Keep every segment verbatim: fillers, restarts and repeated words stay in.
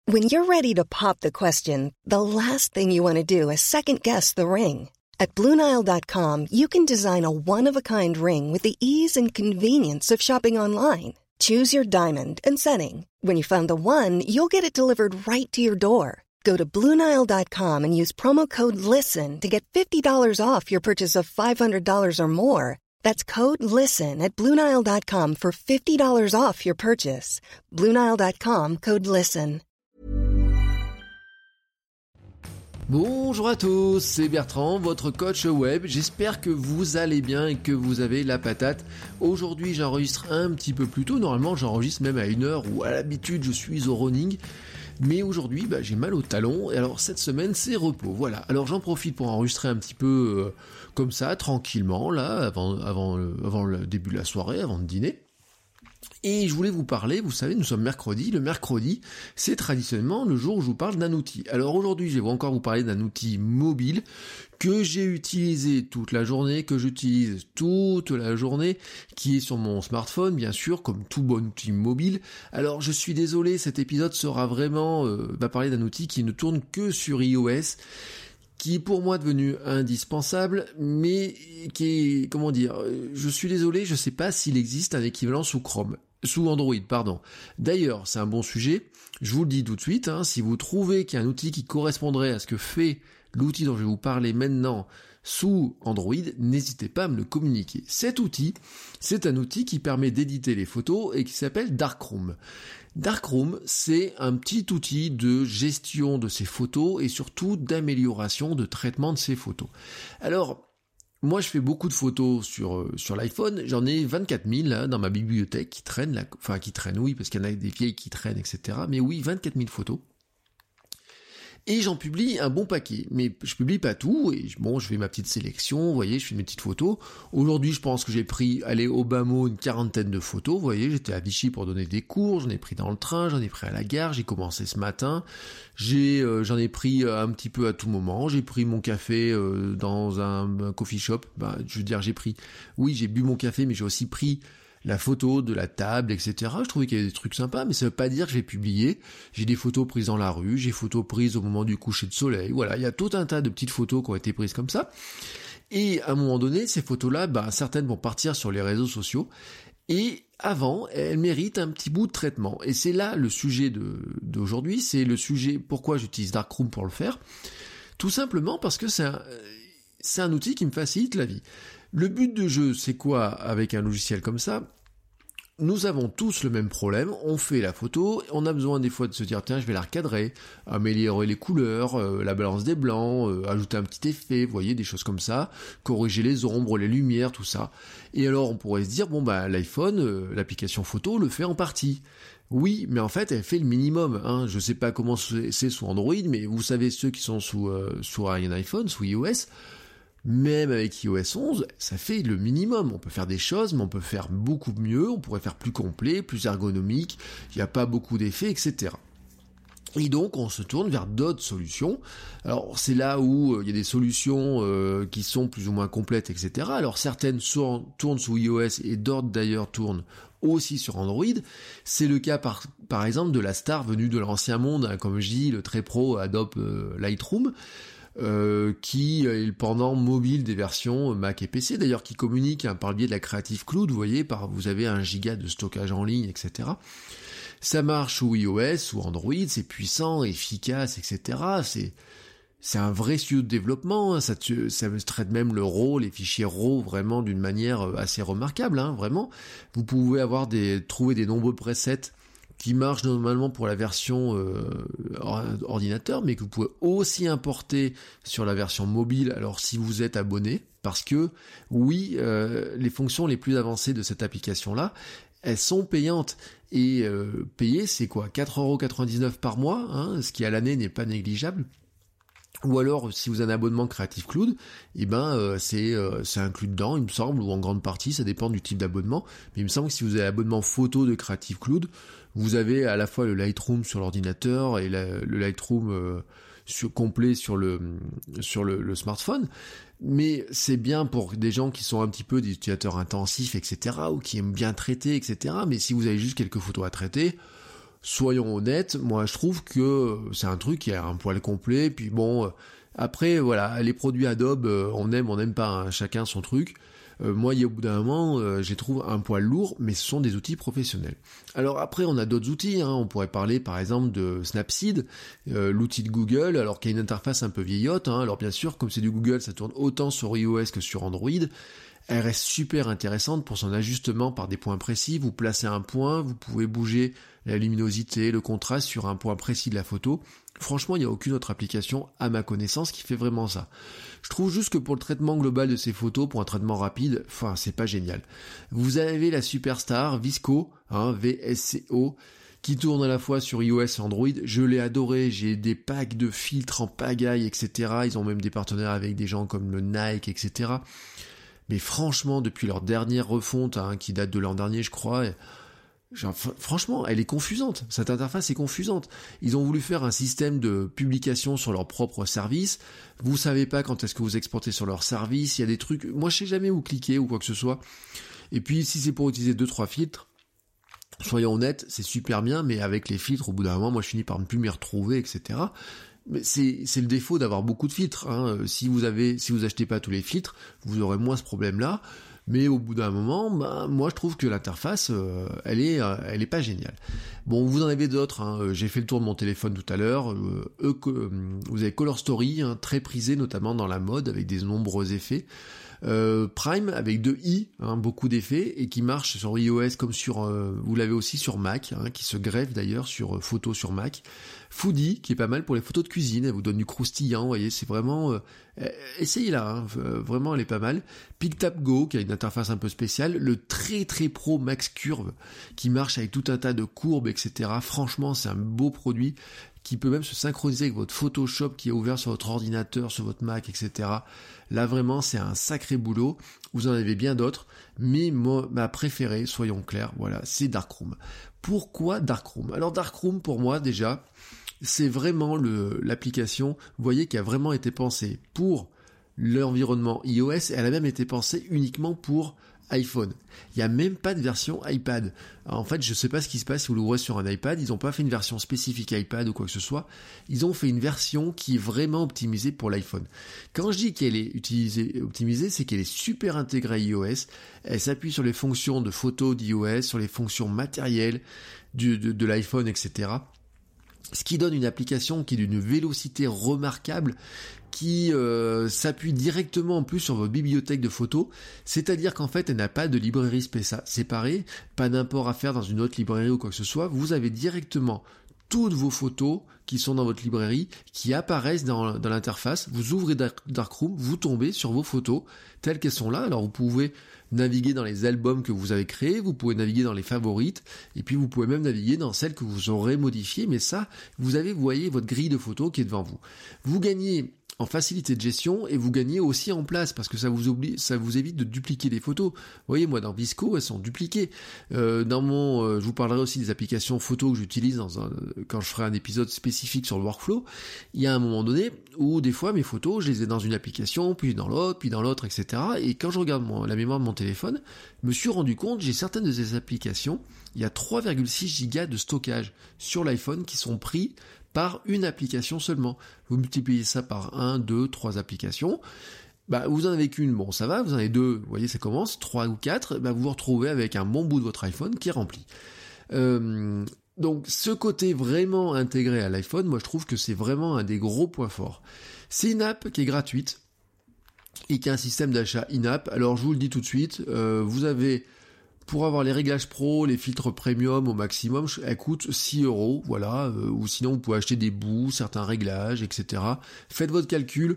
When you're ready to pop the question, the last thing you want to do is second-guess the ring. At Blue Nile dot com, you can design a one-of-a-kind ring with the ease and convenience of shopping online. Choose your diamond and setting. When you find the one, you'll get it delivered right to your door. Go to Blue Nile dot com and use promo code LISTEN to get fifty dollars off your purchase of five hundred dollars or more. That's code LISTEN at Blue Nile dot com for fifty dollars off your purchase. Blue Nile dot com, code LISTEN. Bonjour à tous, c'est Bertrand, votre coach web. J'espère que vous allez bien et que vous avez la patate. Aujourd'hui, j'enregistre un petit peu plus tôt. Normalement, j'enregistre même à une heure où à l'habitude, je suis au running. Mais aujourd'hui, bah, j'ai mal au talon. Et alors, cette semaine, c'est repos. Voilà. Alors, j'en profite pour enregistrer un petit peu euh, comme ça, tranquillement, là, avant, avant, euh, avant le début de la soirée, avant de dîner. Et je voulais vous parler, vous savez, nous sommes mercredi. Le mercredi, c'est traditionnellement le jour où je vous parle d'un outil. Alors aujourd'hui, je vais encore vous parler d'un outil mobile que j'ai utilisé toute la journée, que j'utilise toute la journée, qui est sur mon smartphone, bien sûr, comme tout bon outil mobile. Alors je suis désolé, cet épisode sera vraiment, euh, va parler d'un outil qui ne tourne que sur iOS, qui est pour moi devenu indispensable, mais qui est, comment dire, je suis désolé, je sais pas s'il existe un équivalent sous Chrome, sous Android, pardon. D'ailleurs, c'est un bon sujet, je vous le dis tout de suite, hein, si vous trouvez qu'il y a un outil qui correspondrait à ce que fait l'outil dont je vais vous parler maintenant sous Android, n'hésitez pas à me le communiquer. Cet outil, c'est un outil qui permet d'éditer les photos et qui s'appelle Darkroom. Darkroom, c'est un petit outil de gestion de ces photos et surtout d'amélioration de traitement de ces photos. Alors, moi je fais beaucoup de photos sur, euh, sur l'iPhone, j'en ai vingt-quatre mille là, dans ma bibliothèque qui traînent, là, enfin qui traînent oui, parce qu'il y en a des vieilles qui traînent, et cetera. Mais oui, vingt-quatre mille photos. Et j'en publie un bon paquet, mais je publie pas tout, et bon, je fais ma petite sélection, vous voyez, je fais mes petites photos. Aujourd'hui, je pense que j'ai pris, allez, au bas mot, une quarantaine de photos, vous voyez, j'étais à Vichy pour donner des cours, j'en ai pris dans le train, j'en ai pris à la gare, j'ai commencé ce matin, j'ai, euh, j'en ai pris un petit peu à tout moment, j'ai pris mon café euh, dans un, un coffee shop, ben, je veux dire, j'ai pris, oui, j'ai bu mon café, mais j'ai aussi pris la photo de la table, et cetera. Je trouvais qu'il y avait des trucs sympas, mais ça veut pas dire que je vais publier. J'ai des photos prises dans la rue, j'ai des photos prises au moment du coucher de soleil. Voilà, il y a tout un tas de petites photos qui ont été prises comme ça. Et à un moment donné, ces photos-là, bah, certaines vont partir sur les réseaux sociaux. Et avant, elles méritent un petit bout de traitement. Et c'est là le sujet de, d'aujourd'hui. C'est le sujet pourquoi j'utilise Darkroom pour le faire. Tout simplement parce que c'est un, c'est un outil qui me facilite la vie. Le but de jeu, c'est quoi avec un logiciel comme ça ? Nous avons tous le même problème, on fait la photo, on a besoin des fois de se dire tiens je vais la recadrer, améliorer les couleurs, euh, la balance des blancs, euh, ajouter un petit effet, vous voyez, des choses comme ça, corriger les ombres, les lumières, tout ça. Et alors on pourrait se dire bon bah l'iPhone, euh, l'application photo le fait en partie. Oui, mais en fait elle fait le minimum, hein. Je sais pas comment c'est, c'est sous Android, mais vous savez ceux qui sont sous, euh, sous un iPhone, sous iOS, même avec iOS onze, ça fait le minimum. On peut faire des choses, mais on peut faire beaucoup mieux, on pourrait faire plus complet, plus ergonomique, il n'y a pas beaucoup d'effets, et cetera. Et donc, on se tourne vers d'autres solutions. Alors, c'est là où il euh, y a des solutions euh, qui sont plus ou moins complètes, et cetera. Alors, certaines sont, tournent sous iOS et d'autres, d'ailleurs, tournent aussi sur Android. C'est le cas, par, par exemple, de la star venue de l'ancien monde, hein, comme je dis, le très pro Adobe euh, Lightroom, Euh, qui est le pendant mobile des versions Mac et P C, d'ailleurs qui communique hein, par le biais de la Creative Cloud, vous voyez, par, vous avez un giga de stockage en ligne, et cetera. Ça marche sous iOS, ou Android, c'est puissant, efficace, et cetera. C'est, c'est un vrai studio de développement, hein, ça, te, ça traite même le RAW, les fichiers RAW, vraiment d'une manière assez remarquable, hein, vraiment. Vous pouvez avoir des, trouver des nombreux presets qui marche normalement pour la version euh, ordinateur, mais que vous pouvez aussi importer sur la version mobile, alors si vous êtes abonné, parce que oui, euh, les fonctions les plus avancées de cette application-là, elles sont payantes, et euh, payer c'est quoi, quatre euros quatre-vingt-dix-neuf par mois, hein, ce qui à l'année n'est pas négligeable. Ou alors, si vous avez un abonnement Creative Cloud, eh ben euh, c'est euh, c'est inclus dedans, il me semble, ou en grande partie, ça dépend du type d'abonnement. Mais il me semble que si vous avez l'abonnement photo de Creative Cloud, vous avez à la fois le Lightroom sur l'ordinateur et la, le Lightroom euh, sur, complet sur le sur le, le smartphone. Mais c'est bien pour des gens qui sont un petit peu des utilisateurs intensifs, et cetera, ou qui aiment bien traiter, et cetera. Mais si vous avez juste quelques photos à traiter, soyons honnêtes, moi je trouve que c'est un truc qui a un poil complet, puis bon, euh, après voilà, les produits Adobe, euh, on aime, on n'aime pas, hein, chacun son truc. Euh, moi, il y a au bout d'un moment, euh, je les trouve un poil lourds, mais ce sont des outils professionnels. Alors après, on a d'autres outils, hein. On pourrait parler par exemple de Snapseed, euh, l'outil de Google, alors qu'il y a une interface un peu vieillotte, hein. Alors bien sûr, comme c'est du Google, ça tourne autant sur iOS que sur Android. Elle reste super intéressante pour son ajustement par des points précis. Vous placez un point, vous pouvez bouger la luminosité, le contraste sur un point précis de la photo. Franchement, il n'y a aucune autre application, à ma connaissance, qui fait vraiment ça. Je trouve juste que pour le traitement global de ces photos, pour un traitement rapide, enfin, c'est pas génial. Vous avez la superstar Visco, hein, V S C O, qui tourne à la fois sur iOS et Android. Je l'ai adoré, j'ai des packs de filtres en pagaille, et cetera. Ils ont même des partenaires avec des gens comme le Nike, et cetera. Mais franchement, depuis leur dernière refonte, hein, qui date de l'an dernier, je crois, genre, franchement, elle est confusante. Cette interface est confusante. Ils ont voulu faire un système de publication sur leur propre service. Vous savez pas quand est-ce que vous exportez sur leur service. Il y a des trucs. Moi, je sais jamais où cliquer ou quoi que ce soit. Et puis, si c'est pour utiliser deux, trois filtres, soyons honnêtes, c'est super bien, mais avec les filtres, au bout d'un moment, moi, je finis par ne plus m'y retrouver, et cetera. Mais c'est, c'est le défaut d'avoir beaucoup de filtres, hein. Si vous avez, si vous achetez pas tous les filtres, vous aurez moins ce problème-là. Mais au bout d'un moment, bah, moi je trouve que l'interface, euh, elle est, euh, elle est pas géniale. Bon, vous en avez d'autres, hein. J'ai fait le tour de mon téléphone tout à l'heure. Euh, eux, euh, vous avez Color Story, hein, très prisé notamment dans la mode, avec des nombreux effets. Euh, Prime avec deux i, hein, beaucoup d'effets, et qui marche sur iOS comme sur, euh, vous l'avez aussi sur Mac, hein, qui se greffe d'ailleurs sur euh, photos sur Mac. Foodie, qui est pas mal pour les photos de cuisine, elle vous donne du croustillant, vous voyez, c'est vraiment, euh, essayez-la, hein, euh, vraiment elle est pas mal. PicTapGo, qui a une interface un peu spéciale, le très très pro Max Curve, qui marche avec tout un tas de courbes, et cetera. Franchement, c'est un beau produit, qui peut même se synchroniser avec votre Photoshop qui est ouvert sur votre ordinateur, sur votre Mac, et cetera. Là, vraiment, c'est un sacré boulot. Vous en avez bien d'autres, mais moi, ma préférée, soyons clairs, voilà, c'est Darkroom. Pourquoi Darkroom ? Alors Darkroom, pour moi, déjà, c'est vraiment le, l'application, vous voyez, qui a vraiment été pensée pour l'environnement iOS, et elle a même été pensée uniquement pour iPhone. Il n'y a même pas de version iPad. Alors en fait, je ne sais pas ce qui se passe si vous l'ouvrez sur un iPad. Ils n'ont pas fait une version spécifique iPad ou quoi que ce soit. Ils ont fait une version qui est vraiment optimisée pour l'iPhone. Quand je dis qu'elle est utilisée, optimisée, c'est qu'elle est super intégrée à iOS. Elle s'appuie sur les fonctions de photo d'iOS, sur les fonctions matérielles du, de, de l'iPhone, et cetera. Ce qui donne une application qui est d'une vélocité remarquable, qui euh, s'appuie directement en plus sur votre bibliothèque de photos, c'est-à-dire qu'en fait elle n'a pas de librairie spéciale séparée, pas d'import à faire dans une autre librairie ou quoi que ce soit, vous avez directement toutes vos photos qui sont dans votre librairie, qui apparaissent dans, dans l'interface, vous ouvrez Darkroom, vous tombez sur vos photos telles qu'elles sont là, alors vous pouvez naviguer dans les albums que vous avez créés, vous pouvez naviguer dans les favorites, et puis vous pouvez même naviguer dans celles que vous aurez modifiées, mais ça, vous avez, vous voyez, votre grille de photos qui est devant vous. Vous gagnez en facilité de gestion et vous gagnez aussi en place parce que ça vous oublie, ça vous évite de dupliquer les photos. Vous voyez, moi dans Visco, elles sont dupliquées. Euh, dans mon, euh, je vous parlerai aussi des applications photos que j'utilise dans un, quand je ferai un épisode spécifique sur le workflow. Il y a un moment donné où des fois mes photos, je les ai dans une application, puis dans l'autre, puis dans l'autre, et cetera. Et quand je regarde mon, la mémoire de mon téléphone, je me suis rendu compte, j'ai certaines de ces applications, il y a trois virgule six gigas de stockage sur l'iPhone qui sont pris par une application seulement. Vous multipliez ça par un, deux, trois applications. Bah, vous en avez qu'une, bon, ça va. Vous en avez deux, vous voyez, ça commence. Trois ou quatre, bah, vous vous retrouvez avec un bon bout de votre iPhone qui est rempli. Euh, donc, ce côté vraiment intégré à l'iPhone, moi, je trouve que c'est vraiment un des gros points forts. C'est une app qui est gratuite et qui a un système d'achat in-app. Alors, je vous le dis tout de suite, euh, vous avez... Pour avoir les réglages pro, les filtres premium au maximum, elle coûte six euros, voilà, euh, ou sinon vous pouvez acheter des bouts, certains réglages, et cetera. Faites votre calcul,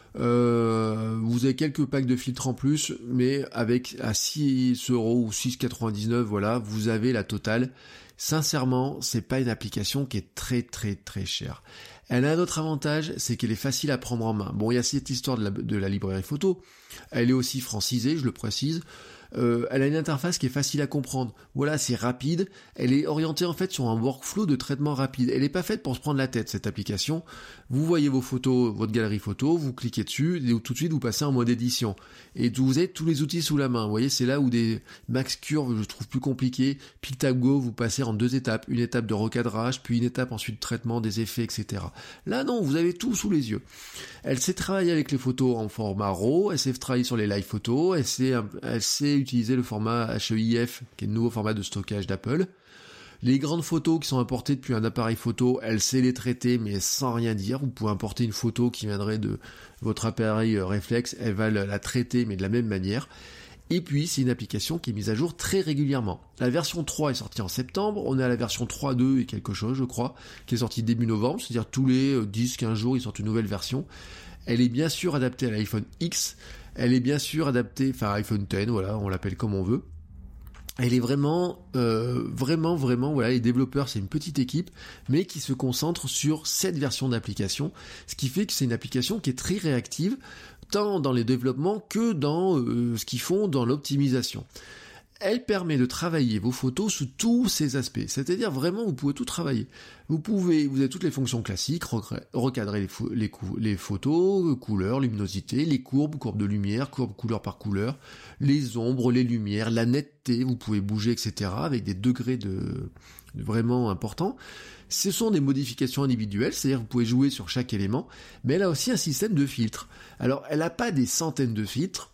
euh, vous avez quelques packs de filtres en plus, mais avec à six euros ou six euros quatre-vingt-dix-neuf, voilà, vous avez la totale. Sincèrement, c'est pas une application qui est très très très chère. Elle a un autre avantage, c'est qu'elle est facile à prendre en main. Bon, il y a cette histoire de la, de la librairie photo, elle est aussi francisée, je le précise. Euh, elle a une interface qui est facile à comprendre. Voilà, c'est rapide. Elle est orientée en fait sur un workflow de traitement rapide. Elle n'est pas faite pour se prendre la tête, cette application. Vous voyez vos photos, votre galerie photo, vous cliquez dessus et tout de suite vous passez en mode édition. Et vous avez tous les outils sous la main. Vous voyez, c'est là où des Max Curve je trouve plus compliqué. PicTapGo, vous passez en en deux étapes, une étape de recadrage, puis une étape ensuite de traitement des effets, et cetera. Là non, vous avez tout sous les yeux. Elle sait travailler avec les photos en format RAW, elle sait travailler sur les live photos, elle sait, elle sait utiliser le format H E I F, qui est le nouveau format de stockage d'Apple. Les grandes photos qui sont importées depuis un appareil photo, elle sait les traiter, mais sans rien dire. Vous pouvez importer une photo qui viendrait de votre appareil réflexe, elle va la traiter, mais de la même manière. Et puis, c'est une application qui est mise à jour très régulièrement. La version trois est sortie en septembre, on est à la version trois point deux et quelque chose, je crois, qui est sortie début novembre, c'est-à-dire tous les dix à quinze jours, ils sortent une nouvelle version. Elle est bien sûr adaptée à l'iPhone X, elle est bien sûr adaptée, enfin iPhone dix, voilà, on l'appelle comme on veut. Elle est vraiment, euh, vraiment, vraiment, voilà, les développeurs, c'est une petite équipe, mais qui se concentre sur cette version d'application, ce qui fait que c'est une application qui est très réactive, tant dans les développements que dans euh, ce qu'ils font dans l'optimisation. Elle permet de travailler vos photos sous tous ces aspects, c'est-à-dire vraiment vous pouvez tout travailler. Vous pouvez, vous avez toutes les fonctions classiques, recadrer les, fo- les, cou- les photos, couleurs, luminosité, les courbes, courbes de lumière, courbes couleur par couleur, les ombres, les lumières, la netteté, vous pouvez bouger, et cetera avec des degrés de, de vraiment importants. Ce sont des modifications individuelles, c'est-à-dire que vous pouvez jouer sur chaque élément, mais elle a aussi un système de filtres. Alors elle n'a pas des centaines de filtres,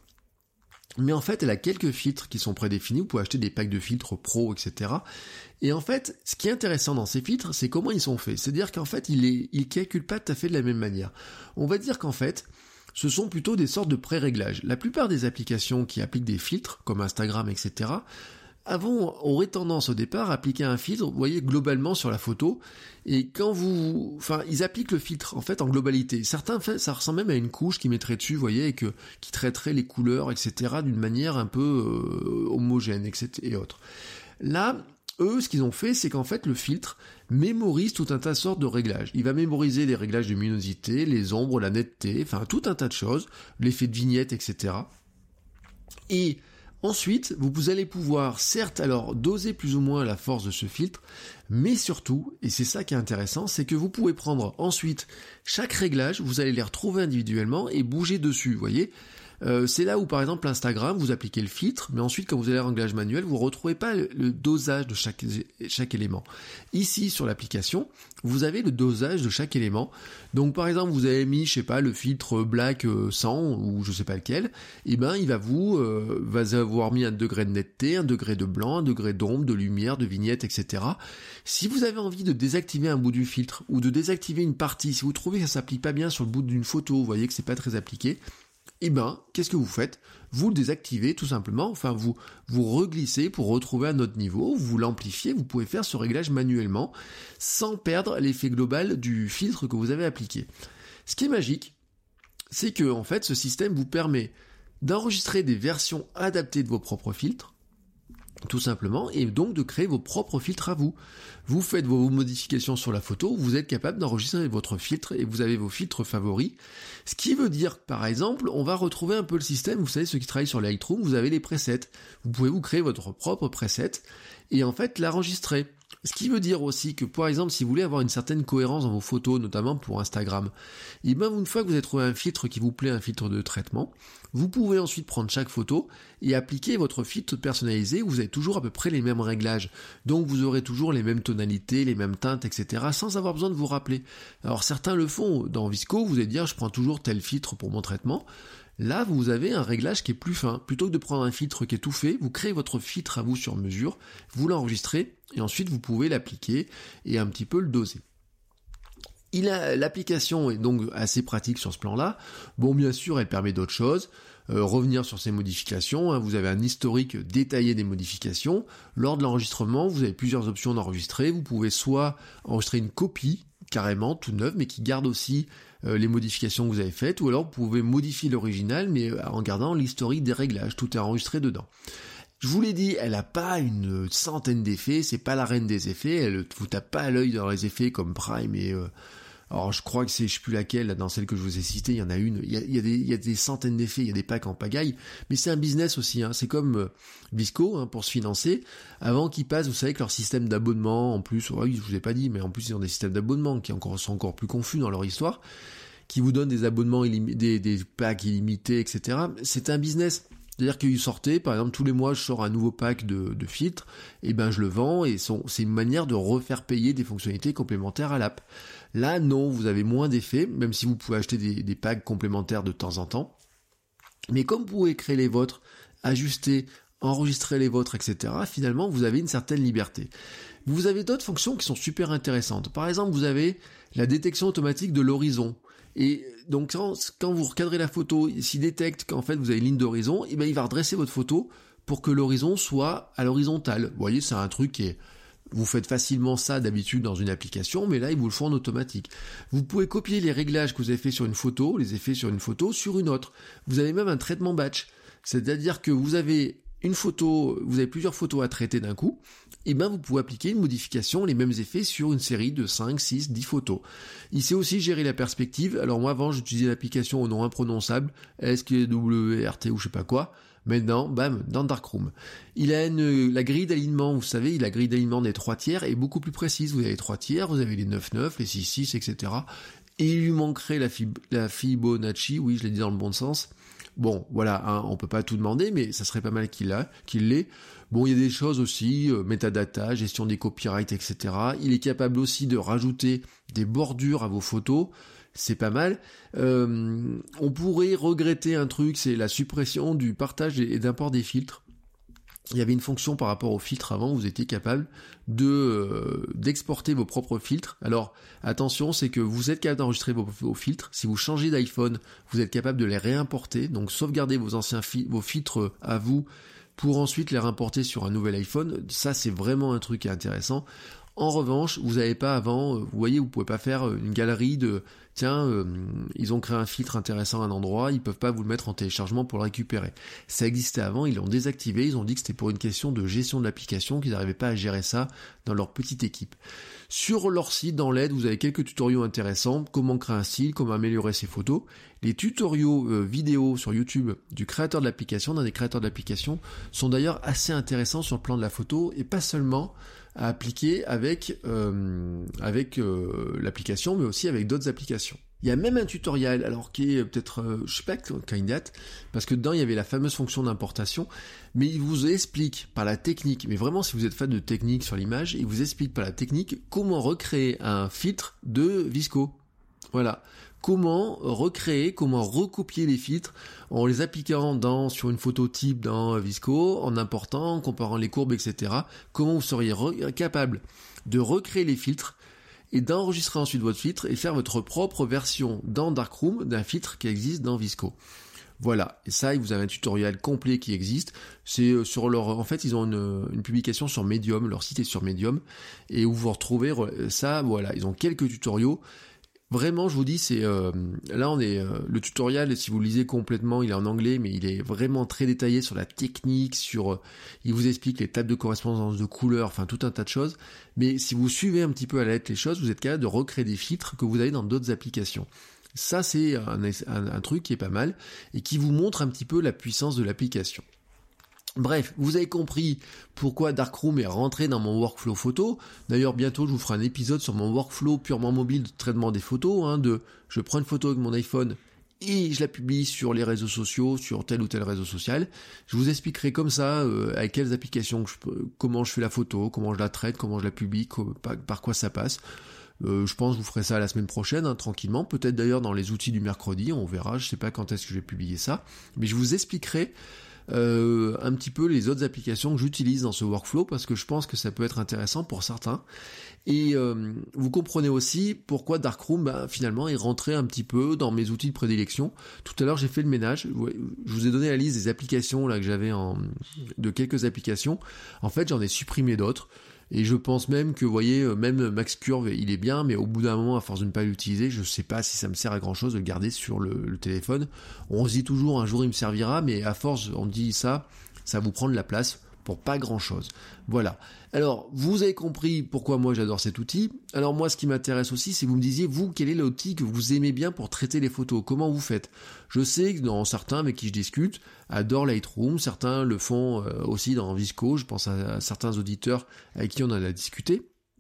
mais en fait, elle a quelques filtres qui sont prédéfinis. Vous pouvez acheter des packs de filtres pro, et cetera. Et en fait, ce qui est intéressant dans ces filtres, c'est comment ils sont faits. C'est-à-dire qu'en fait, ils les, ils calculent pas tout à fait de la même manière. On va dire qu'en fait, ce sont plutôt des sortes de pré-réglages. La plupart des applications qui appliquent des filtres, comme Instagram, et cetera, avant, auraient tendance au départ à appliquer un filtre, vous voyez, globalement sur la photo, et quand vous... Enfin, ils appliquent le filtre, en fait, en globalité. Certains, ça ressemble même à une couche qui mettrait dessus, vous voyez, et que, qui traiterait les couleurs, et cetera, d'une manière un peu euh, homogène, et cetera, et autres. Là, eux, ce qu'ils ont fait, c'est qu'en fait, le filtre mémorise tout un tas de sortes de réglages. Il va mémoriser les réglages de luminosité, les ombres, la netteté, enfin, tout un tas de choses, l'effet de vignette, et cetera. Et... ensuite, vous allez pouvoir, certes, alors, doser plus ou moins la force de ce filtre, mais surtout, et c'est ça qui est intéressant, c'est que vous pouvez prendre ensuite chaque réglage, vous allez les retrouver individuellement et bouger dessus, vous voyez. Euh, c'est là où, par exemple, Instagram, vous appliquez le filtre, mais ensuite, quand vous allez en réglage manuel, vous ne retrouvez pas le, le dosage de chaque, chaque élément. Ici, sur l'application, vous avez le dosage de chaque élément. Donc, par exemple, vous avez mis, je sais pas, le filtre black cent, ou je sais pas lequel, et ben, il va vous, euh, va avoir mis un degré de netteté, un degré de blanc, un degré d'ombre, de lumière, de vignette, et cetera. Si vous avez envie de désactiver un bout du filtre, ou de désactiver une partie, si vous trouvez que ça s'applique pas bien sur le bout d'une photo, vous voyez que c'est pas très appliqué, eh ben, qu'est-ce que vous faites? Vous le désactivez tout simplement, enfin vous vous reglissez pour retrouver un autre niveau, vous l'amplifiez, vous pouvez faire ce réglage manuellement sans perdre l'effet global du filtre que vous avez appliqué. Ce qui est magique, c'est que en fait ce système vous permet d'enregistrer des versions adaptées de vos propres filtres, tout simplement, et donc de créer vos propres filtres à vous. Vous faites vos modifications sur la photo, vous êtes capable d'enregistrer votre filtre et vous avez vos filtres favoris. Ce qui veut dire que, par exemple, on va retrouver un peu le système, vous savez, ceux qui travaillent sur Lightroom, vous avez les presets. Vous pouvez vous créer votre propre preset et en fait l'enregistrer. Ce qui veut dire aussi que, par exemple, si vous voulez avoir une certaine cohérence dans vos photos, notamment pour Instagram, et bien une fois que vous avez trouvé un filtre qui vous plaît, un filtre de traitement, vous pouvez ensuite prendre chaque photo et appliquer votre filtre personnalisé où vous avez toujours à peu près les mêmes réglages. Donc vous aurez toujours les mêmes tonalités, les mêmes teintes, et cetera sans avoir besoin de vous rappeler. Alors certains le font dans Visco, vous allez dire je prends toujours tel filtre pour mon traitement. Là, vous avez un réglage qui est plus fin. Plutôt que de prendre un filtre qui est tout fait, vous créez votre filtre à vous sur mesure, vous l'enregistrez, et ensuite vous pouvez l'appliquer et un petit peu le doser. Il a, l'application est donc assez pratique sur ce plan-là. Bon, bien sûr, elle permet d'autres choses. Euh, revenir sur ces modifications, hein, vous avez un historique détaillé des modifications. Lors de l'enregistrement, vous avez plusieurs options d'enregistrer. Vous pouvez soit enregistrer une copie, carrément, toute neuve, mais qui garde aussi euh, les modifications que vous avez faites, ou alors vous pouvez modifier l'original, mais en gardant l'historique des réglages, tout est enregistré dedans. Je vous l'ai dit, elle n'a pas une centaine d'effets, c'est pas la reine des effets, elle vous tape pas à l'œil dans les effets comme Prime et... Euh, alors je crois que c'est, je sais plus laquelle, là, dans celle que je vous ai citée, il y en a une, il y a, il y a, des, il y a des centaines d'effets, il y a des packs en pagaille, mais c'est un business aussi, hein. C'est comme euh, Visco, hein, pour se financer, avant qu'ils passent, vous savez que leur système d'abonnement, en plus, oui, je vous ai pas dit, mais en plus ils ont des systèmes d'abonnement qui encore, sont encore plus confus dans leur histoire, qui vous donnent des abonnements illimités, des, des packs illimités, et cetera. C'est un business. C'est-à-dire qu'il sortait, par exemple, tous les mois, je sors un nouveau pack de, de filtres, et ben je le vends, et son, c'est une manière de refaire payer des fonctionnalités complémentaires à l'app. Là, non, vous avez moins d'effets, même si vous pouvez acheter des, des packs complémentaires de temps en temps. Mais comme vous pouvez créer les vôtres, ajuster, enregistrer les vôtres, et cetera, finalement, vous avez une certaine liberté. Vous avez d'autres fonctions qui sont super intéressantes. Par exemple, vous avez la détection automatique de l'horizon. Et donc, quand, quand vous recadrez la photo, s'il détecte qu'en fait vous avez une ligne d'horizon, et ben il va redresser votre photo pour que l'horizon soit à l'horizontale. Vous voyez, c'est un truc qui est... Vous faites facilement ça d'habitude dans une application, mais là, ils vous le font en automatique. Vous pouvez copier les réglages que vous avez fait sur une photo, les effets sur une photo, sur une autre. Vous avez même un traitement batch. C'est-à-dire que vous avez une photo, vous avez plusieurs photos à traiter d'un coup, et ben vous pouvez appliquer une modification, les mêmes effets sur une série de cinq, six, dix photos. Il sait aussi gérer la perspective. Alors moi, avant, j'utilisais l'application au nom imprononçable, S K W R T ou je sais pas quoi. Maintenant, bam, dans Darkroom. Il a une, la grille d'alignement, vous savez, la grille d'alignement des trois tiers est beaucoup plus précise. Vous avez les trois tiers, vous avez les neuf neuf, les six six, et cetera. Et il lui manquerait la, fib, la Fibonacci, oui, je l'ai dit dans le bon sens. Bon, voilà, hein, on peut pas tout demander, mais ça serait pas mal qu'il l'a, qu'il l'ait. Bon, il y a des choses aussi, euh, metadata, gestion des copyrights, et cetera. Il est capable aussi de rajouter des bordures à vos photos. C'est pas mal. Euh, on pourrait regretter un truc, c'est la suppression du partage et d'import des filtres. Il y avait une fonction par rapport aux filtres avant, où vous étiez capable de euh, d'exporter vos propres filtres. Alors attention, c'est que vous êtes capable d'enregistrer vos, vos filtres. Si vous changez d'iPhone, vous êtes capable de les réimporter. Donc sauvegarder vos anciens fi- vos filtres à vous pour ensuite les réimporter sur un nouvel iPhone. Ça, c'est vraiment un truc intéressant. En revanche, vous n'avez pas avant, vous voyez, vous pouvez pas faire une galerie de tiens, euh, ils ont créé un filtre intéressant à un endroit, ils peuvent pas vous le mettre en téléchargement pour le récupérer. Ça existait avant, ils l'ont désactivé, ils ont dit que c'était pour une question de gestion de l'application, qu'ils n'arrivaient pas à gérer ça dans leur petite équipe. Sur leur site, dans l'aide, vous avez quelques tutoriaux intéressants, comment créer un style, comment améliorer ses photos. Les tutoriaux euh, vidéo sur YouTube du créateur de l'application, d'un des créateurs de l'application, sont d'ailleurs assez intéressants sur le plan de la photo, et pas seulement à appliquer avec, euh, avec euh, l'application, mais aussi avec d'autres applications. Il y a même un tutoriel, alors qui est peut-être, euh, je sais pas quand il date, parce que dedans il y avait la fameuse fonction d'importation, mais il vous explique par la technique, mais vraiment si vous êtes fan de technique sur l'image, il vous explique par la technique comment recréer un filtre de Visco. Voilà. Comment recréer, comment recopier les filtres en les appliquant dans, sur une photo type dans Visco, en important, en comparant les courbes, et cetera. Comment vous seriez re- capable de recréer les filtres et d'enregistrer ensuite votre filtre et faire votre propre version dans Darkroom d'un filtre qui existe dans Visco. Voilà, et ça, vous avez un tutoriel complet qui existe. C'est sur leur, en fait, ils ont une, une publication sur Medium, leur site est sur Medium, et où vous retrouvez ça. Voilà, ils ont quelques tutoriaux. Vraiment, je vous dis, c'est euh, là on est euh, le tutoriel. Si vous le lisez complètement, il est en anglais, mais il est vraiment très détaillé sur la technique, sur euh, il vous explique les tables de correspondance de couleurs, enfin tout un tas de choses. Mais si vous suivez un petit peu à la lettre les choses, vous êtes capable de recréer des filtres que vous avez dans d'autres applications. Ça, c'est un, un, un truc qui est pas mal et qui vous montre un petit peu la puissance de l'application. Bref, vous avez compris pourquoi Darkroom est rentré dans mon workflow photo. D'ailleurs, bientôt, je vous ferai un épisode sur mon workflow purement mobile de traitement des photos, hein, de je prends une photo avec mon iPhone et je la publie sur les réseaux sociaux, sur tel ou tel réseau social. Je vous expliquerai comme ça euh, avec quelles applications, je, comment je fais la photo, comment je la traite, comment je la publie, comment, par, par quoi ça passe. Euh, je pense que je vous ferai ça la semaine prochaine, hein, tranquillement. Peut-être d'ailleurs dans les outils du mercredi, on verra. Je sais pas quand est-ce que je vais publier ça, mais je vous expliquerai Euh, un petit peu les autres applications que j'utilise dans ce workflow parce que je pense que ça peut être intéressant pour certains. Et euh, vous comprenez aussi pourquoi Darkroom bah, finalement est rentré un petit peu dans mes outils de prédilection. Tout à l'heure j'ai fait le ménage, je vous ai donné la liste des applications là que j'avais en de quelques applications. En fait j'en ai supprimé d'autres. Et je pense même que, vous voyez, même MaxCurve, il est bien, mais au bout d'un moment, à force de ne pas l'utiliser, je sais pas si ça me sert à grand chose de le garder sur le, le téléphone. On se dit toujours, un jour il me servira, mais à force, on dit ça, ça vous prend de la place pour pas grand chose. Voilà. Alors, vous avez compris pourquoi moi j'adore cet outil. Alors moi, ce qui m'intéresse aussi, c'est que vous me disiez, vous, quel est l'outil que vous aimez bien pour traiter les photos? Comment vous faites? Je sais que dans certains avec qui je discute, adorent Lightroom, certains le font aussi dans Visco, je pense à certains auditeurs avec qui on en a discuté.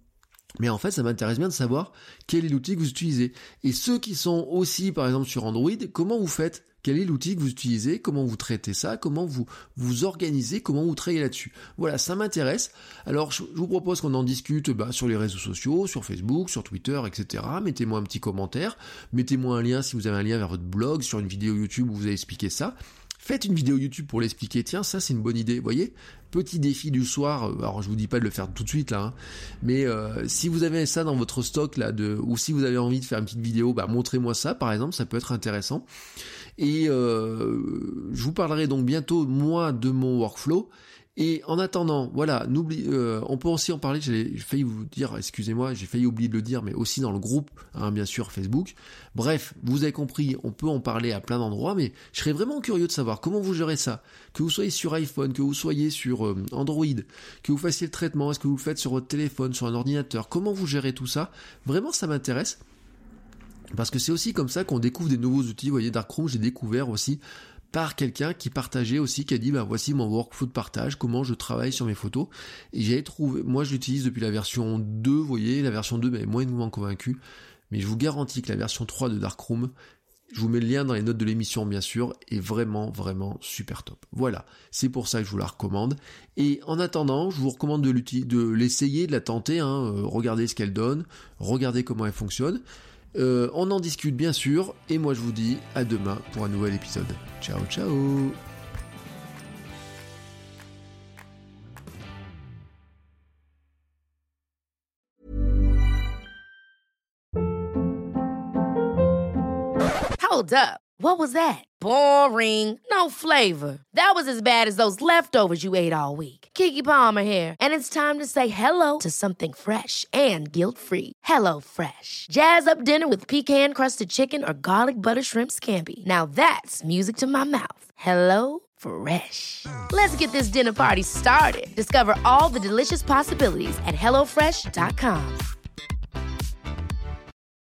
Mais en fait, ça m'intéresse bien de savoir quel est l'outil que vous utilisez. Et ceux qui sont aussi, par exemple, sur Android, comment vous faites ? Quel est l'outil que vous utilisez ? Comment vous traitez ça ? Comment vous vous organisez ? Comment vous travaillez là-dessus ? Voilà, ça m'intéresse. Alors, je vous propose qu'on en discute bah, sur les réseaux sociaux, sur Facebook, sur Twitter, et cetera. Mettez-moi un petit commentaire. Mettez-moi un lien si vous avez un lien vers votre blog, sur une vidéo YouTube où vous avez expliqué ça. Faites une vidéo YouTube pour l'expliquer. Tiens, ça c'est une bonne idée. Vous voyez ? Petit défi du soir. Alors je vous dis pas de le faire tout de suite là, hein, mais euh, si vous avez ça dans votre stock là, de, ou si vous avez envie de faire une petite vidéo, bah montrez-moi ça par exemple. Ça peut être intéressant. Et euh, je vous parlerai donc bientôt moi de mon workflow. Et en attendant, voilà, n'oublie, euh, on peut aussi en parler, j'ai failli vous dire, excusez-moi, j'ai failli oublier de le dire, mais aussi dans le groupe, hein, bien sûr, Facebook. Bref, vous avez compris, on peut en parler à plein d'endroits, mais je serais vraiment curieux de savoir comment vous gérez ça. Que vous soyez sur iPhone, que vous soyez sur euh, Android, que vous fassiez le traitement, est-ce que vous le faites sur votre téléphone, sur un ordinateur, comment vous gérez tout ça ? Vraiment, ça m'intéresse. Parce que c'est aussi comme ça qu'on découvre des nouveaux outils. Vous voyez, Darkroom, j'ai découvert aussi par quelqu'un qui partageait aussi, qui a dit bah voici mon workflow de partage, comment je travaille sur mes photos. Et j'ai trouvé, moi je l'utilise depuis la version deux, vous voyez, la version deux m'avait moyennement convaincu, mais je vous garantis que la version trois de Darkroom, je vous mets le lien dans les notes de l'émission bien sûr, est vraiment vraiment super top. Voilà, c'est pour ça que je vous la recommande. Et en attendant, je vous recommande de l'utiliser, de l'essayer, de la tenter, hein, euh, regardez ce qu'elle donne, regardez comment elle fonctionne. Euh, on en discute bien sûr, et moi je vous dis à demain pour un nouvel épisode. Ciao ciao. Hold up. What was that? Boring. No flavor. That was as bad as those leftovers you ate all week. Keke Palmer here, and it's time to say hello to something fresh and guilt-free. Hello Fresh. Jazz up dinner with pecan-crusted chicken or garlic butter shrimp scampi. Now that's music to my mouth. Hello Fresh. Let's get this dinner party started. Discover all the delicious possibilities at hello fresh dot com.